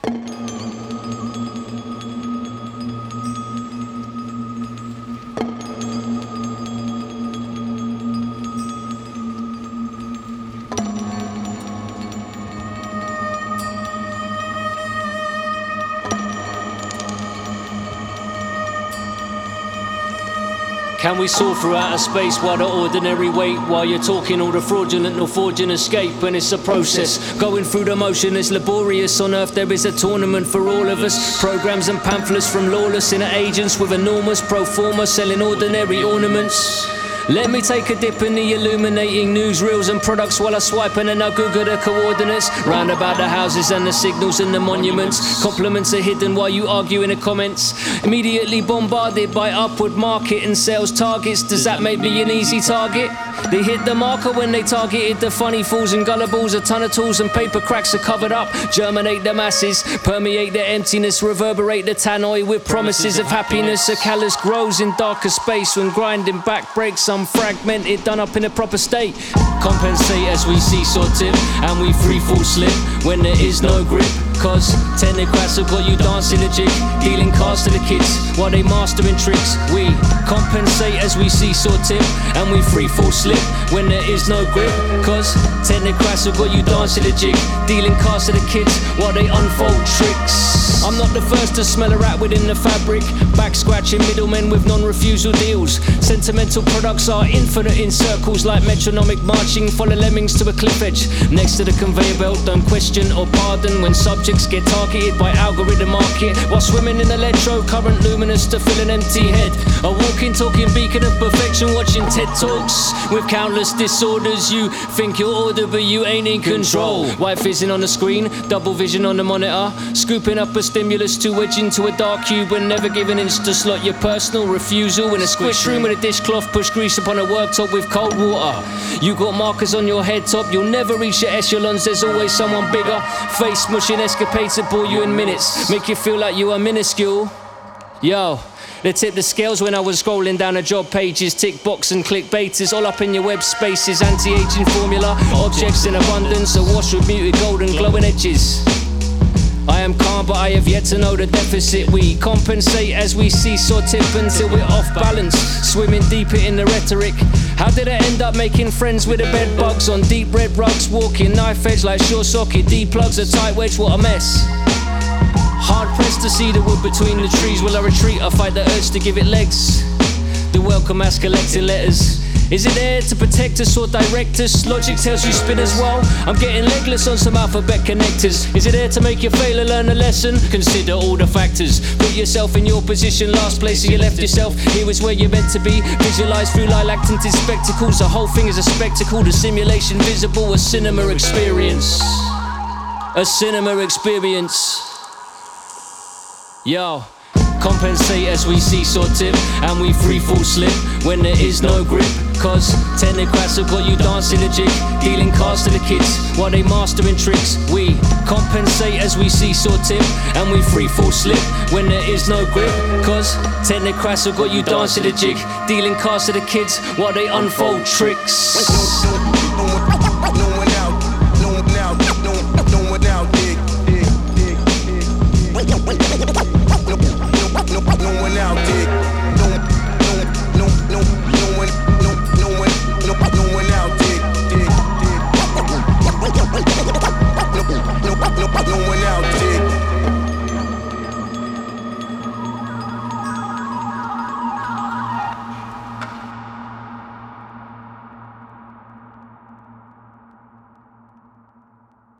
Can we soar through outer space while the ordinary wait? While you're talking all the fraudulent or forging escape, and it's a process. Going through the motion is laborious. On earth there is a tournament for all of us. Programs and pamphlets from lawless inner agents with enormous pro forma selling ordinary ornaments. Let me take a dip in the illuminating newsreels and products while I swipe and then I Google the coordinates. Round about the houses and the signals and the monuments. Compliments are hidden while you argue in the comments. Immediately bombarded by upward market and sales targets. Does that make me an easy target? They hit the marker when they targeted the funny fools and gullibles. A ton of tools and paper cracks are covered up. Germinate the masses, permeate the emptiness, reverberate the tannoy with promises of happiness. A callus grows in darker space when grinding back breaks. I'm fragmented, done up in a proper state. Compensate as we seesaw tip and we free fall slip when there is no grip. Cause technocrats have got you dancing a jig, dealing cards to the kids while they mastering tricks. We compensate as we seesaw tip and we free fall slip when there is no grip. Cause technocrats have got you dancing a jig, dealing cards to the kids while they unfold tricks. I'm not the first to smell a rat within the fabric. Back scratching middlemen with non-refusal deals. Sentimental products are infinite in circles like metronomic marching. Follow lemmings to a cliff edge next to the conveyor belt. Don't question or pardon when subjects get targeted by algorithm market while swimming in electro current luminous to fill an empty head. A walking talking beacon of perfection watching TED Talks with countless disorders. You think you're order but you ain't in control. White fizzing on the screen, double vision on the monitor, scooping up a stimulus to wedge into a dark cube and never give an inch to slot your personal refusal in a squish room with a dishcloth. Push grease upon a worktop with cold water. You got markers on your head top, you'll never reach your echelons. There's always someone bigger. Face mushing escapades that bore you in minutes, make you feel like you are minuscule. Yo, they tip the scales when I was scrolling down the job pages. Tick box and clickbaiters all up in your web spaces. Anti-aging formula, objects in abundance, awash with muted gold and glowing edges. I am calm but I have yet to know the deficit. We compensate as we seesaw tip until we're off balance, swimming deeper in the rhetoric. How did I end up making friends with the bed bugs on deep red rugs, walking knife edge like short socket D-plugs, a tight wedge, what a mess. Hard pressed to see the wood between the trees. Will I retreat? I fight the urge to give it legs. The welcome as collecting letters. Is it there to protect us or direct us? Logic tells you spin as well. I'm getting legless on some alphabet connectors. Is it there to make you fail or learn a lesson? Consider all the factors. Put yourself in your position, last place you left yourself. Here is where you're meant to be. Visualize through lilac tinted spectacles. The whole thing is a spectacle. The simulation visible, a cinema experience. A cinema experience. Yo. Compensate as we seesaw tip and we free fall slip when there is no grip. Cause technocrats have got you dancing a jig, dealing cards to the kids while they mastering tricks. We compensate as we seesaw tip and we free fall slip when there is no grip. Cause technocrats have got you dancing a jig, dealing cards to the kids while they unfold tricks.